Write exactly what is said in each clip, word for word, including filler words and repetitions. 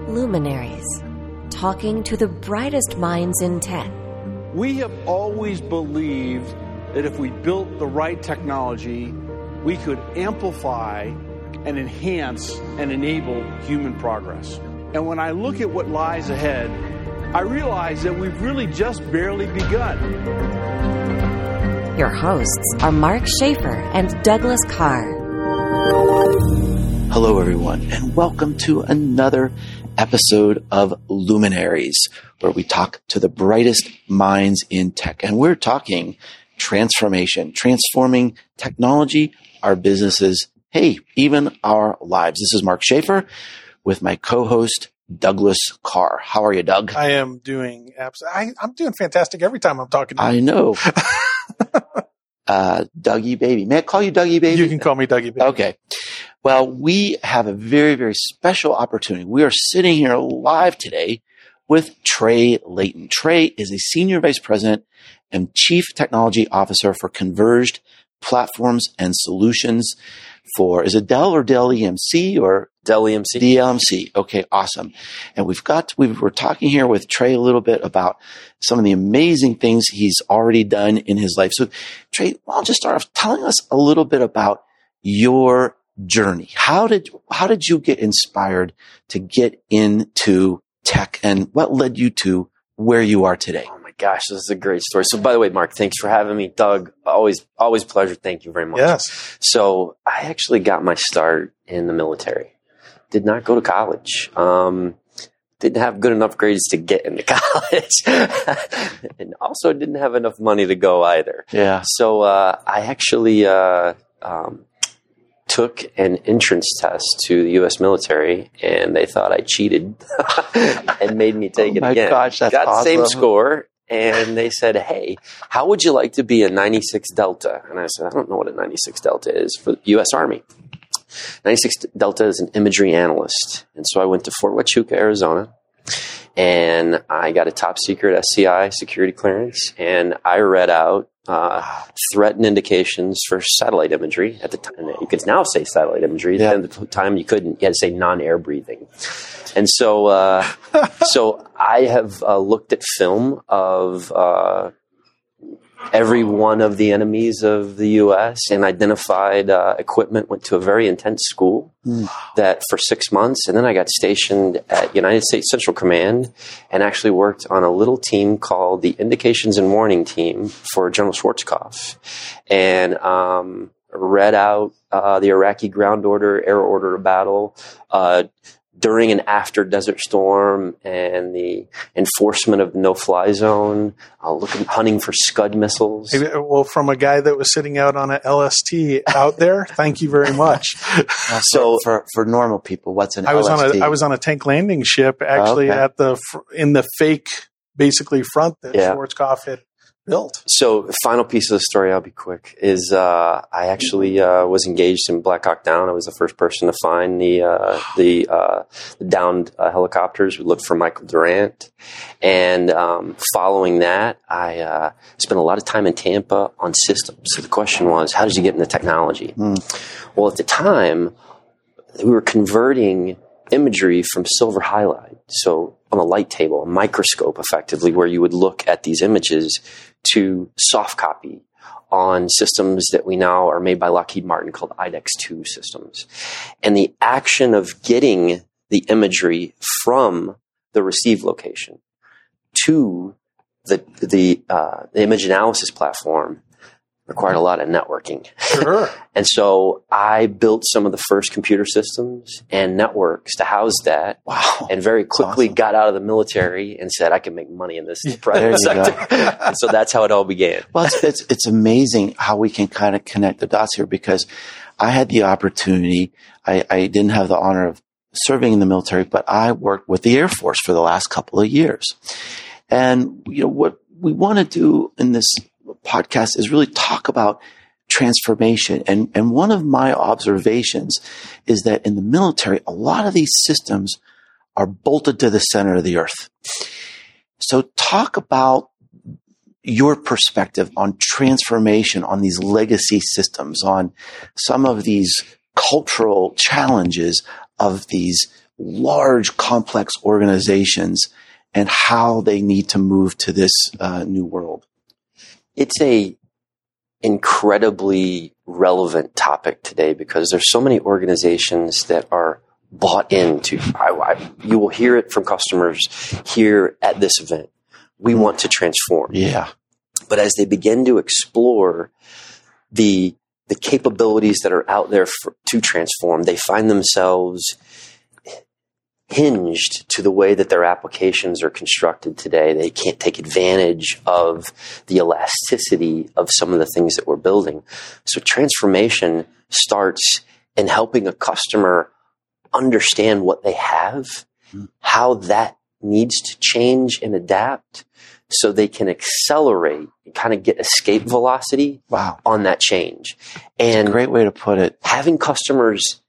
Luminaries, talking to the brightest minds in tech. We have always believed that if we built the right technology, we could amplify and enhance and enable human progress. And when I look at what lies ahead, I realize that we've really just barely begun. Your hosts are Mark Schaefer and Douglas Carr. Hello, everyone, and welcome to another episode of Luminaries, where we talk to the brightest minds in tech. And we're talking transformation, transforming technology, our businesses, hey, even our lives. This is Mark Schaefer with my co-host, Douglas Carr. How are you, Doug? I am doing absolutely. I'm doing fantastic every time I'm talking to you. I know. uh, Dougie Baby. May I call you Dougie Baby? You can call me Dougie Baby. Okay. Well, we have a very, very special opportunity. We are sitting here live today with Trey Layton. Trey is a Senior Vice President and Chief Technology Officer for Converged Platforms and Solutions for, is it Dell or Dell E M C or? Dell E M C. D L M C. Okay, awesome. And we've got, we were talking here with Trey a little bit about some of the amazing things he's already done in his life. So Trey, I'll just start off telling us a little bit about your journey. How did, how did you get inspired to get into tech, and what led you to where you are today? Oh my gosh, this is a great story. So by the way, Mark, thanks for having me. Doug, always, always a pleasure. Thank you very much. Yes. So I actually got my start in the military. Did not go to college. Um, didn't have good enough grades to get into college. And also didn't have enough money to go either. Yeah. So, uh, I actually, uh, um, took an entrance test to the U S military, and they thought I cheated and made me take oh it my again. Gosh, that's Got awesome. the same score, and they said, hey, how would you like to be a ninety-six Delta? And I said, I don't know what a ninety-six Delta is for the U S Army. ninety-six Delta is an imagery analyst. And so I went to Fort Huachuca, Arizona, and I got a top secret S C I security clearance, and I read out uh, threat and indications for satellite imagery at the time. You could now say satellite imagery. Yeah. At the time you couldn't. You had to say non-air breathing. And so, uh, so I have uh, looked at film of uh, every one of the enemies of the U S and identified uh, equipment, went to a very intense school mm. that for six months. And then I got stationed at United States Central Command and actually worked on a little team called the Indications and Warning Team for General Schwarzkopf, and um, read out uh, the Iraqi ground order, air order of battle, uh, during and after Desert Storm, and the enforcement of no-fly zone, uh, looking, hunting for Scud missiles. Well, from a guy that was sitting out on an L S T out there, thank you very much. Uh, so for, for normal people, what's an I was L S T? on a I was on a tank landing ship, actually, okay. at the in the fake, basically front that yeah. Schwarzkopf had built. So the final piece of the story, I'll be quick, is uh, I actually uh, was engaged in Black Hawk Down. I was the first person to find the uh, the, uh, the downed uh, helicopters. We looked for Michael Durant. And um, following that, I uh, spent a lot of time in Tampa on systems. So the question was, how did you get into technology? Mm. Well, at the time, we were converting imagery from silver halide. So on a light table, a microscope effectively, where you would look at these images, to soft copy on systems that we now are made by Lockheed Martin called I D E X two systems. And the action of getting the imagery from the receive location to the, the, uh, the image analysis platform required a lot of networking. Sure. And so I built some of the first computer systems and networks to house that. Wow. And very quickly awesome. Got got out of the military and said, I can make money in this Yeah, private sector. And so that's how it all began. Well, it's, it's, it's amazing how we can kind of connect the dots here, because I had the opportunity, I, I didn't have the honor of serving in the military, but I worked with the Air Force for the last couple of years. And, you know, what we want to do in this podcast is really talk about transformation. And, and one of my observations is that in the military, a lot of these systems are bolted to the center of the earth. So talk about your perspective on transformation, on these legacy systems, on some of these cultural challenges of these large, complex organizations and how they need to move to this uh, new world? It's a incredibly relevant topic today because there's so many organizations that are bought into. I, I, you will hear it from customers here at this event. We want to transform. Yeah. But as they begin to explore the the capabilities that are out there for, to transform, they find themselves hinged to the way that their applications are constructed today. They can't take advantage of the elasticity of some of the things that we're building. So transformation starts in helping a customer understand what they have, mm. how that needs to change and adapt so they can accelerate and kind of get escape velocity wow. on that change. And That's a great way to put it. Having customers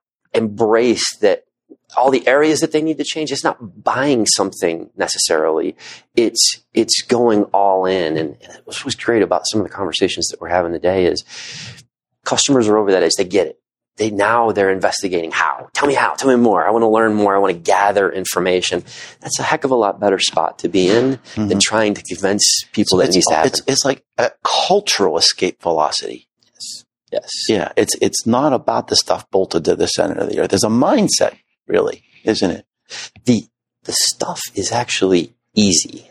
embrace that all the areas that they need to change, it's not buying something necessarily. It's, it's going all in. And what was great about some of the conversations that we're having today is customers are over that age. They get it. They now they're investigating how. Tell me how. Tell me more. I want to learn more. I want to gather information. That's a heck of a lot better spot to be in mm-hmm. than trying to convince people so that it needs to happen. It's, it's like a cultural escape velocity. Yes. Yes. Yeah. It's it's not about the stuff bolted to the center of the earth. There's a mindset, really, isn't it? The the stuff is actually easy.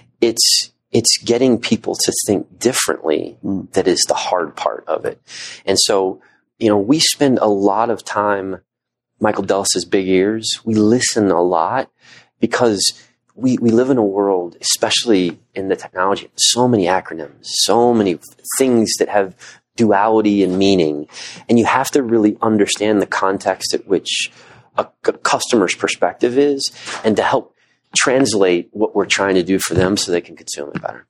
It's it's getting people to think differently mm. that is the hard part of it. And so you know, we spend a lot of time, Michael Dellis's big ears. We listen a lot because we, we live in a world, especially in the technology, so many acronyms, so many things that have duality and meaning. And you have to really understand the context at which a, a customer's perspective is and to help translate what we're trying to do for them so they can consume it better.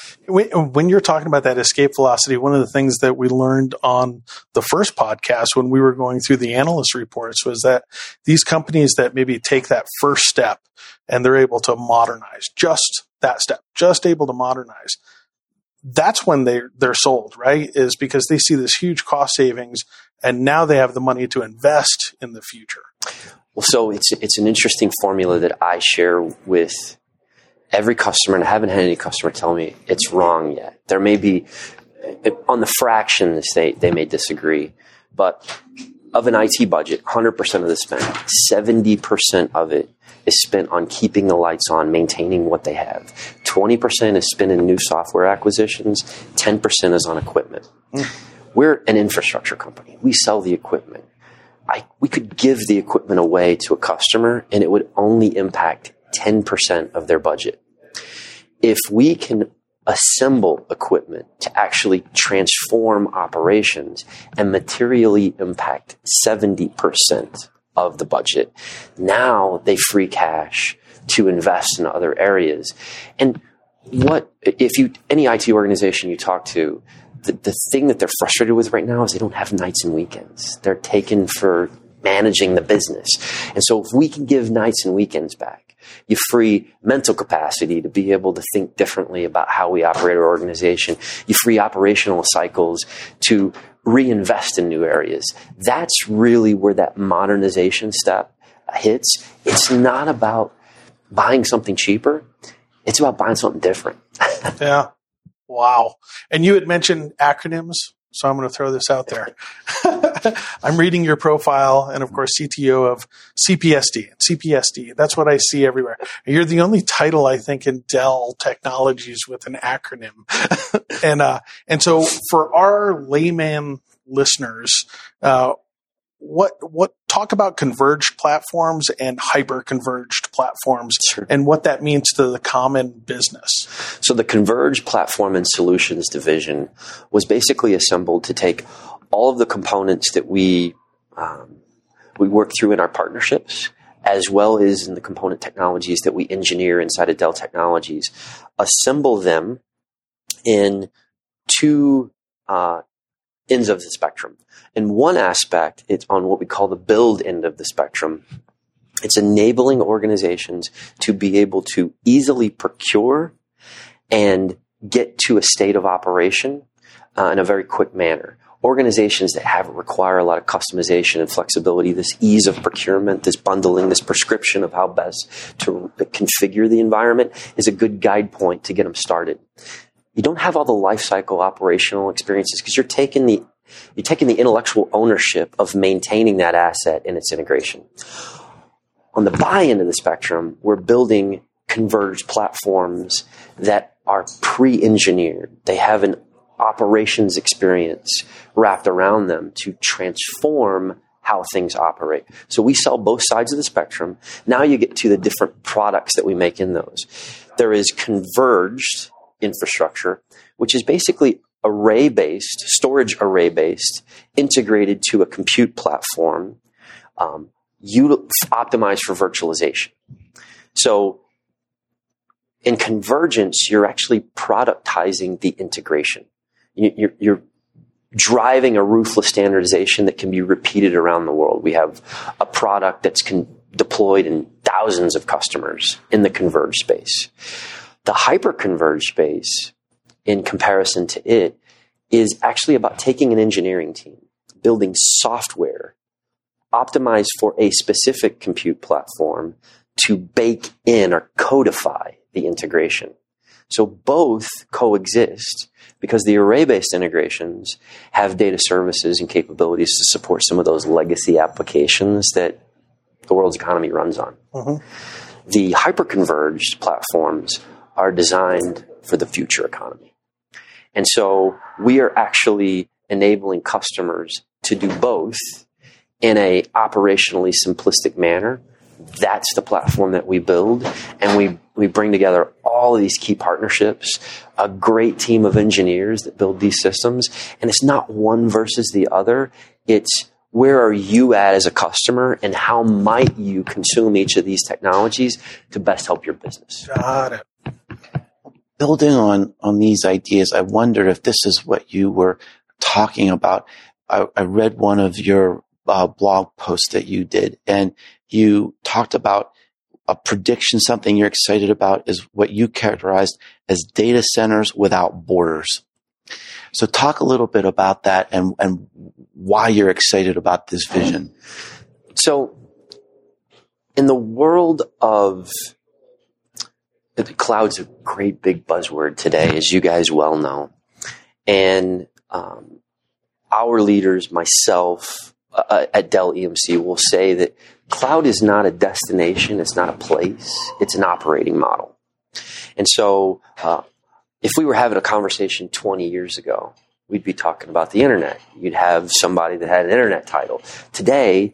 When you're talking about that escape velocity, one of the things that we learned on the first podcast when we were going through the analyst reports was that these companies that maybe take that first step and they're able to modernize, just that step, just able to modernize, that's when they, they're sold, right? Is because they see this huge cost savings and now they have the money to invest in the future. Well, so it's, it's an interesting formula that I share with every customer, and I haven't had any customer tell me it's wrong yet. There may be, on the fractions, they, they may disagree, but of an I T budget, one hundred percent of the spend, seventy percent of it is spent on keeping the lights on, maintaining what they have. twenty percent is spent in new software acquisitions, ten percent is on equipment. Mm. We're an infrastructure company. We sell the equipment. I, we could give the equipment away to a customer, and it would only impact ten percent of their budget. If we can assemble equipment to actually transform operations and materially impact seventy percent of the budget, now they free cash to invest in other areas. And what, if you, any I T organization you talk to, the, the thing that they're frustrated with right now is they don't have nights and weekends. They're taken for managing the business. And so if we can give nights and weekends back, you free mental capacity to be able to think differently about how we operate our organization. You free operational cycles to reinvest in new areas. That's really where that modernization step hits. It's not about buying something cheaper. It's about buying something different. Yeah. Wow. And you had mentioned acronyms. So I'm going to throw this out there. I'm reading your profile and, of course, C T O of C P S D. C P S D. That's what I see everywhere. You're the only title, I think, in Dell Technologies with an acronym. and uh, and so for our layman listeners, uh, what what talk about converged platforms and hyper converged platforms sure. and what that means to the common business. So the Converged Platform and Solutions division was basically assembled to take all of the components that we um, we work through in our partnerships, as well as in the component technologies that we engineer inside of Dell Technologies, assemble them in two uh, ends of the spectrum. In one aspect, it's on what we call the build end of the spectrum. It's enabling organizations to be able to easily procure and get to a state of operation uh, in a very quick manner. organizations that have require a lot of customization and flexibility, this ease of procurement, this bundling, this prescription of how best to configure the environment is a good guide point to get them started. You don't have all the life cycle operational experiences because you're taking the you're taking the intellectual ownership of maintaining that asset and its integration. On the buy end of the spectrum, we're building converged platforms that are pre-engineered. They have an operations experience wrapped around them to transform how things operate. So we sell both sides of the spectrum. Now you get to the different products that we make in those. There is converged infrastructure, which is basically array-based, storage array-based, integrated to a compute platform, um, util- optimized for virtualization. So in convergence, you're actually productizing the integration. You, you're, you're driving a ruthless standardization that can be repeated around the world. We have a product that's con- deployed in thousands of customers in the converged space. The hyper-converged space, in comparison to it, is actually about taking an engineering team, building software optimized for a specific compute platform to bake in or codify the integration. So both coexist because the array-based integrations have data services and capabilities to support some of those legacy applications that the world's economy runs on. Mm-hmm. The hyper-converged platforms are designed for the future economy. And so we are actually enabling customers to do both in a operationally simplistic manner. That's the platform that we build, and we, we bring together all of these key partnerships, a great team of engineers that build these systems, and it's not one versus the other. It's where are you at as a customer, and how might you consume each of these technologies to best help your business? Got it. Building on, on these ideas, I wondered if this is what you were talking about. I, I read one of your uh, blog posts that you did, and you talked about a prediction. Something you're excited about is what you characterized as data centers without borders. So talk a little bit about that and, and why you're excited about this vision. So in the world of the cloud's a great big buzzword today, as you guys well know. And um, our leaders, myself, uh, at Dell E M C will say that cloud is not a destination, it's not a place, it's an operating model. And so uh, if we were having a conversation twenty years ago, we'd be talking about the internet. You'd have somebody that had an internet title. Today,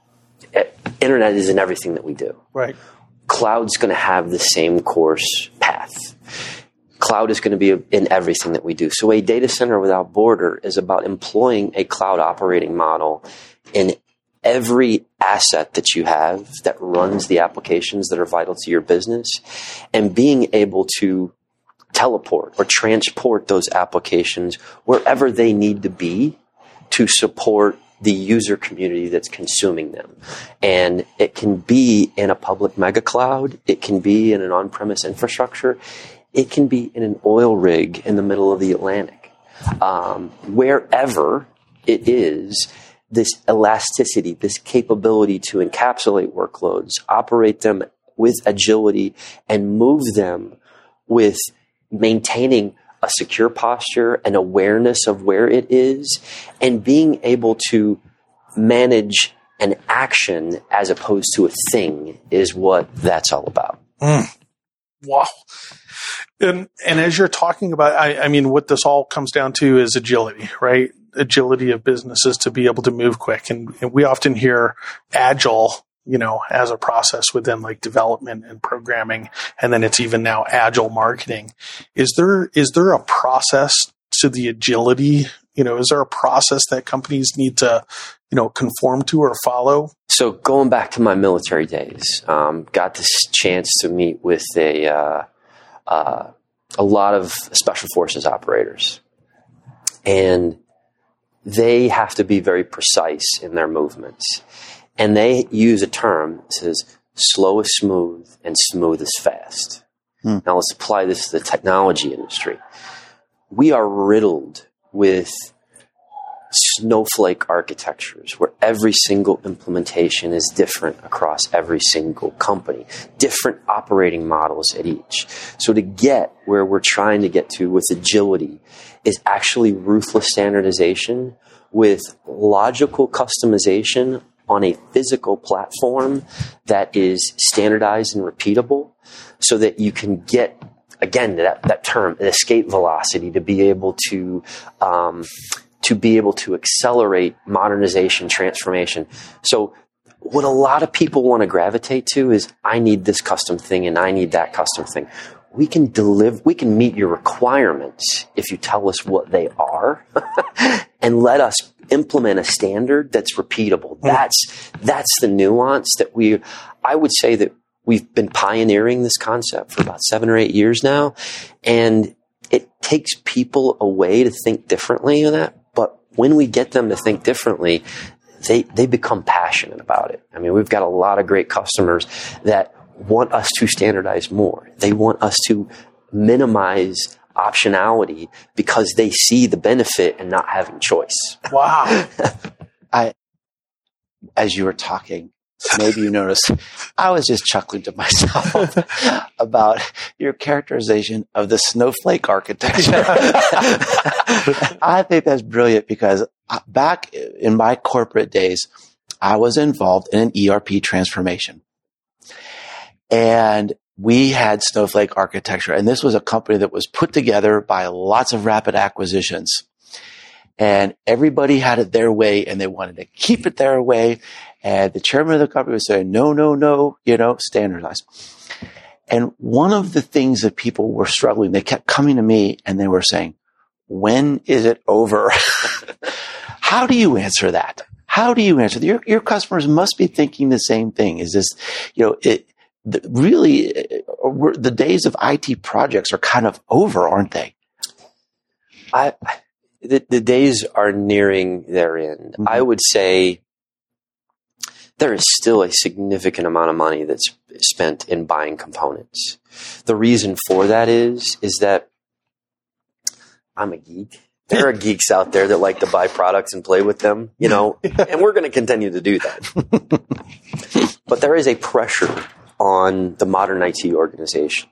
internet is in everything that we do. Right. Cloud's going to have the same course path. Cloud is going to be in everything that we do. So a data center without border is about employing a cloud operating model in every asset that you have that runs the applications that are vital to your business, and being able to teleport or transport those applications wherever they need to be to support the user community that's consuming them. And it can be in a public mega cloud. It can be in an on-premise infrastructure. It can be in an oil rig in the middle of the Atlantic. Um, wherever it is, this elasticity, this capability to encapsulate workloads, operate them with agility, and move them with maintaining a secure posture, an awareness of where it is, and being able to manage an action as opposed to a thing is what that's all about. Mm. Wow. And, and as you're talking about, I, I mean, what this all comes down to is agility, right? Agility of businesses to be able to move quick. And, and we often hear agile, you know, as a process within like development and programming. And then it's even now agile marketing. Is there, is there a process to the agility? You know, is there a process that companies need to, you know, conform to or follow? So going back to my military days, um, got this chance to meet with a, uh, uh, a lot of special forces operators, and they have to be very precise in their movements. And they use a term that says slow is smooth and smooth is fast. Hmm. Now let's apply this to the technology industry. We are riddled with snowflake architectures where every single implementation is different across every single company, different operating models at each. So to get where we're trying to get to with agility is actually ruthless standardization with logical customization on a physical platform that is standardized and repeatable so that you can get, again, that, that term, escape velocity, to be able to um, to be able to accelerate modernization, transformation. So what a lot of people want to gravitate to is, I need this custom thing and I need that custom thing. We can deliver, we can meet your requirements if you tell us what they are and let us implement a standard that's repeatable. That's, that's the nuance that we, I would say that we've been pioneering this concept for about seven or eight years now. And it takes people away to think differently in that. But when we get them to think differently, they, they become passionate about it. I mean, we've got a lot of great customers that want us to standardize more. They want us to minimize optionality because they see the benefit in not having choice. Wow. I, as you were talking, maybe you noticed, I was just chuckling to myself about your characterization of the snowflake architecture. I think that's brilliant because back in my corporate days, I was involved in an E R P transformation. And we had snowflake architecture. And this was a company that was put together by lots of rapid acquisitions. And everybody had it their way and they wanted to keep it their way. And the chairman of the company was saying, no, no, no, you know, standardize. And one of the things that people were struggling, they kept coming to me and they were saying, when is it over? How do you answer that? How do you answer that? Your, your customers must be thinking the same thing. Is this, you know, it, the, really, uh, the days of I T projects are kind of over, aren't they? I, the, the days are nearing their end. Mm-hmm. I would say there is still a significant amount of money that's spent in buying components. The reason for that is, is that I'm a geek. There are geeks out there that like to buy products and play with them, you know, and we're going to continue to do that. But there is a pressure on the modern I T organization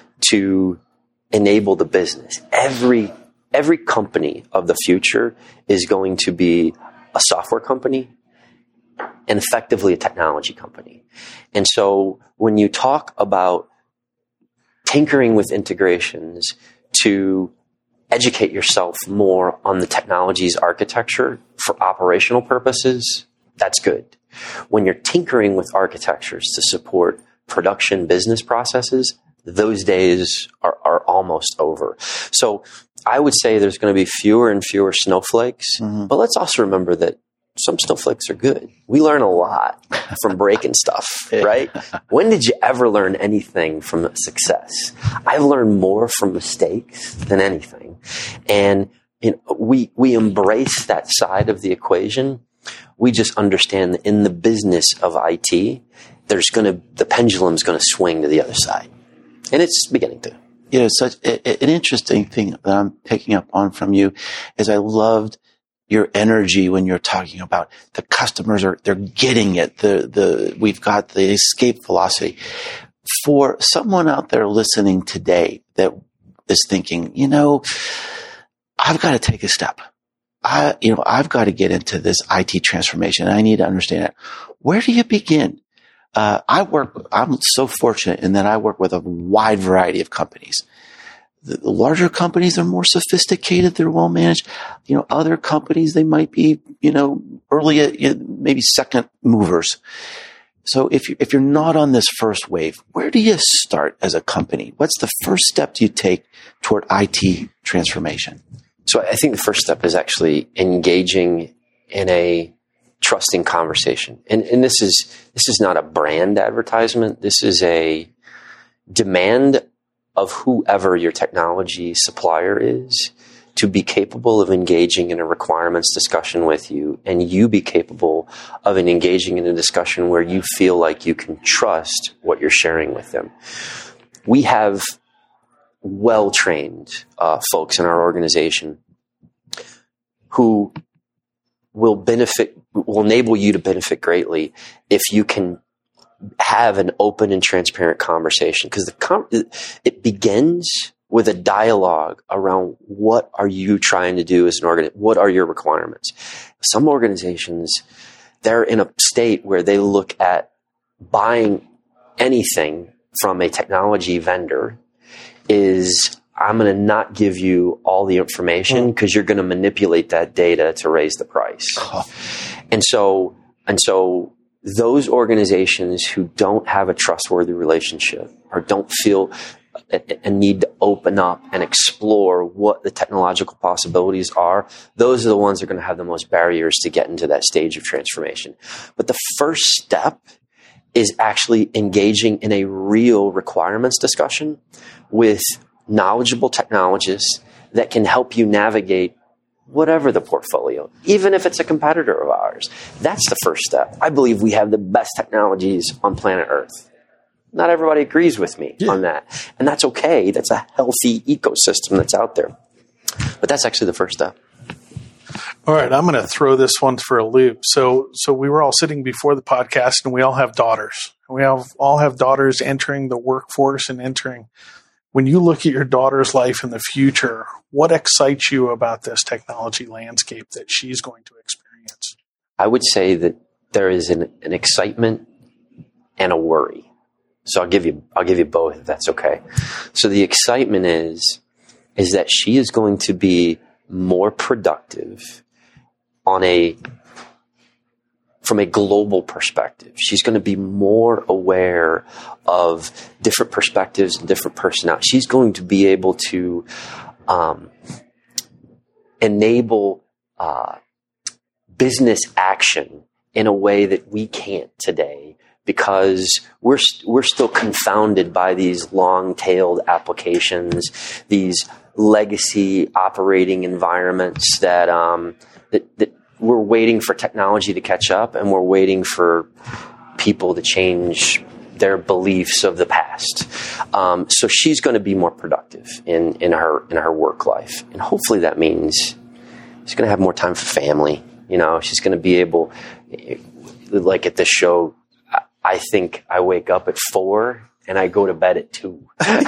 to enable the business. Every, every company of the future is going to be a software company and effectively a technology company. And so when you talk about tinkering with integrations to educate yourself more on the technology's architecture for operational purposes, that's good. When you're tinkering with architectures to support production business processes, those days are, are almost over. So I would say there's going to be fewer and fewer snowflakes, mm-hmm. but let's also remember that some snowflakes are good. We learn a lot from breaking stuff, right? When did you ever learn anything from success? I've learned more from mistakes than anything. And you know, we, we embrace that side of the equation. We just understand that in the business of I T, there's going to, the pendulum's going to swing to the other side. And it's beginning to. You know, such a, an interesting thing that I'm picking up on from you is I loved your energy when you're talking about the customers are, they're getting it. The, the, we've got the escape velocity. For someone out there listening today that is thinking, you know, I've got to take a step. I, you know, I've got to get into this I T transformation. I need to understand it. Where do you begin? Uh, I work, I'm so fortunate in that I work with a wide variety of companies. The, the larger companies are more sophisticated. They're well managed. You know, other companies, they might be, you know, early, you know, maybe second movers. So if you, if you're not on this first wave, where do you start as a company? What's the first step you take toward I T transformation? So I think the first step is actually engaging in a trusting conversation. And, and this is, this is not a brand advertisement. This is a demand of whoever your technology supplier is to be capable of engaging in a requirements discussion with you, and you be capable of an engaging in a discussion where you feel like you can trust what you're sharing with them. We have well-trained uh, folks in our organization who will benefit, will enable you to benefit greatly if you can have an open and transparent conversation. Because the com- it begins with a dialogue around what are you trying to do as an organization? What are your requirements? Some organizations, they're in a state where they look at buying anything from a technology vendor is, I'm going to not give you all the information because you're going to manipulate that data to raise the price. Oh. And so, and so those organizations who don't have a trustworthy relationship or don't feel a, a need to open up and explore what the technological possibilities are, those are the ones that are going to have the most barriers to get into that stage of transformation. But the first step is actually engaging in a real requirements discussion with knowledgeable technologists that can help you navigate whatever the portfolio, even if it's a competitor of ours. That's the first step. I believe we have the best technologies on planet Earth. Not everybody agrees with me yeah. on that. And that's okay. That's a healthy ecosystem that's out there. But that's actually the first step. All right, I'm going to throw this one for a loop. So, so we were all sitting before the podcast, and we all have daughters. We have, all have daughters entering the workforce and entering. When you look at your daughter's life in the future, what excites you about this technology landscape that she's going to experience? I would say that there is an, an excitement and a worry. So I'll give you, I'll give you both if that's okay. So the excitement is, is that she is going to be more productive on a, from a global perspective. She's going to be more aware of different perspectives and different personalities. She's going to be able to um, enable uh, business action in a way that we can't today, because we're we're still confounded by these long-tailed applications, these legacy operating environments that um, that, that we're waiting for technology to catch up, and we're waiting for people to change their beliefs of the past. Um, so she's going to be more productive in, in her in her work life, and hopefully that means she's going to have more time for family. You know, she's going to be able, like at this show, I think I wake up at four and I go to bed at two.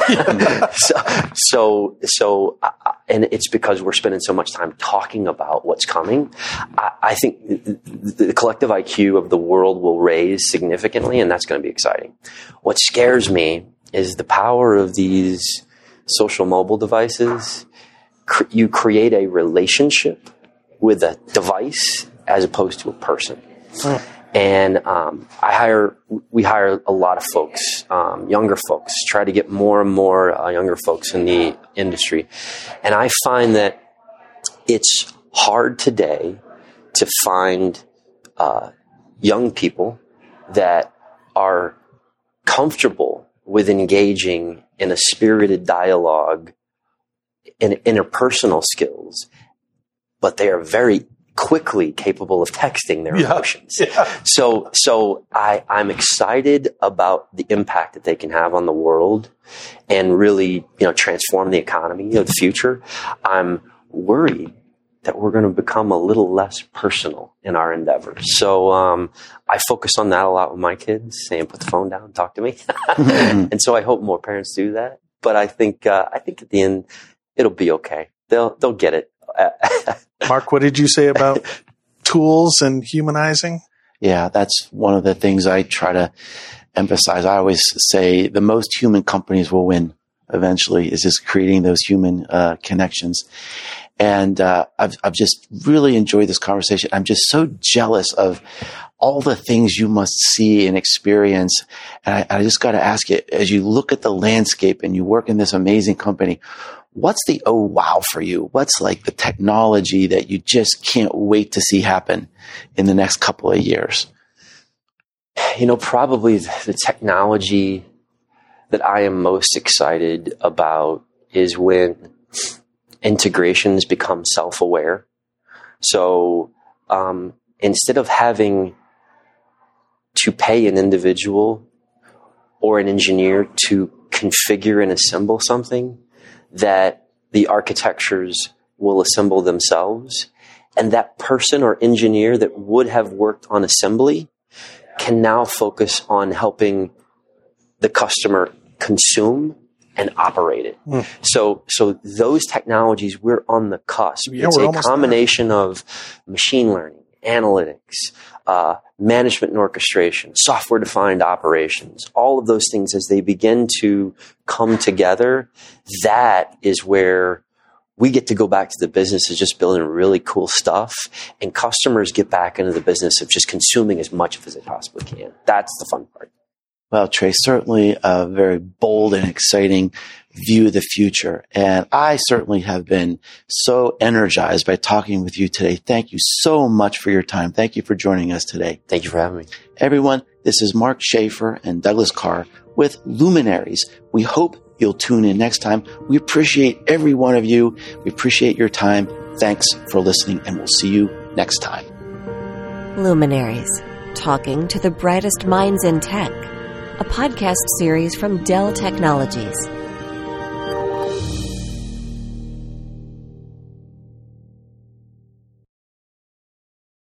so, so, so, uh, and it's because we're spending so much time talking about what's coming. I, I think the, the collective I Q of the world will raise significantly, and that's going to be exciting. What scares me is the power of these social mobile devices. Cre- you create a relationship with a device as opposed to a person. Oh. And um, I hire, we hire a lot of folks, um, younger folks, try to get more and more uh, younger folks in the industry. And I find that it's hard today to find uh, young people that are comfortable with engaging in a spirited dialogue and interpersonal skills, but they are very quickly capable of texting their yeah. emotions. Yeah. So, so I, I'm excited about the impact that they can have on the world and really, you know, transform the economy of the future. I'm worried that we're going to become a little less personal in our endeavors. So, um, I focus on that a lot with my kids, saying, put the phone down, talk to me. And so I hope more parents do that. But I think, uh, I think at the end, it'll be okay. They'll, they'll get it. Mark, what did you say about tools and humanizing? Yeah, that's one of the things I try to emphasize. I always say the most human companies will win eventually, is just creating those human uh, connections. And uh, I've, I've just really enjoyed this conversation. I'm just so jealous of all the things you must see and experience. And I, I just got to ask you, as you look at the landscape and you work in this amazing company, what's the oh wow for you? What's like the technology that you just can't wait to see happen in the next couple of years? You know, probably the technology that I am most excited about is when integrations become self-aware. So um, instead of having to pay an individual or an engineer to configure and assemble something, that the architectures will assemble themselves, And that person or engineer that would have worked on assembly can now focus on helping the customer consume and operate it. Mm. So, so those technologies, we're on the cusp. Yeah, it's we're a combination there. Of machine learning, analytics, uh, management and orchestration, software-defined operations, all of those things as they begin to come together. That is where we get to go back to the business of just building really cool stuff, and customers get back into the business of just consuming as much as they possibly can. That's the fun part. Well, Trey, certainly a very bold and exciting view of the future. And I certainly have been so energized by talking with you today. Thank you so much for your time. Thank you for joining us today. Thank you for having me. Everyone, this is Mark Schaefer and Douglas Carr with Luminaries. We hope you'll tune in next time. We appreciate every one of you. We appreciate your time. Thanks for listening, and we'll see you next time. Luminaries, talking to the brightest minds in tech. A podcast series from Dell Technologies.